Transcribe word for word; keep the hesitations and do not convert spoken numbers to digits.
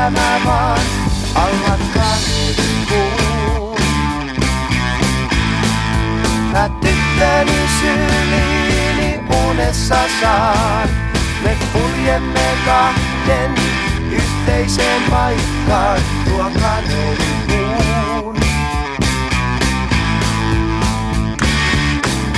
mä vaan alla kasvuun. Mä tyttöni syliini unessa saan. Me kuljemme kahden yhteiseen paikkaan, tuo kadun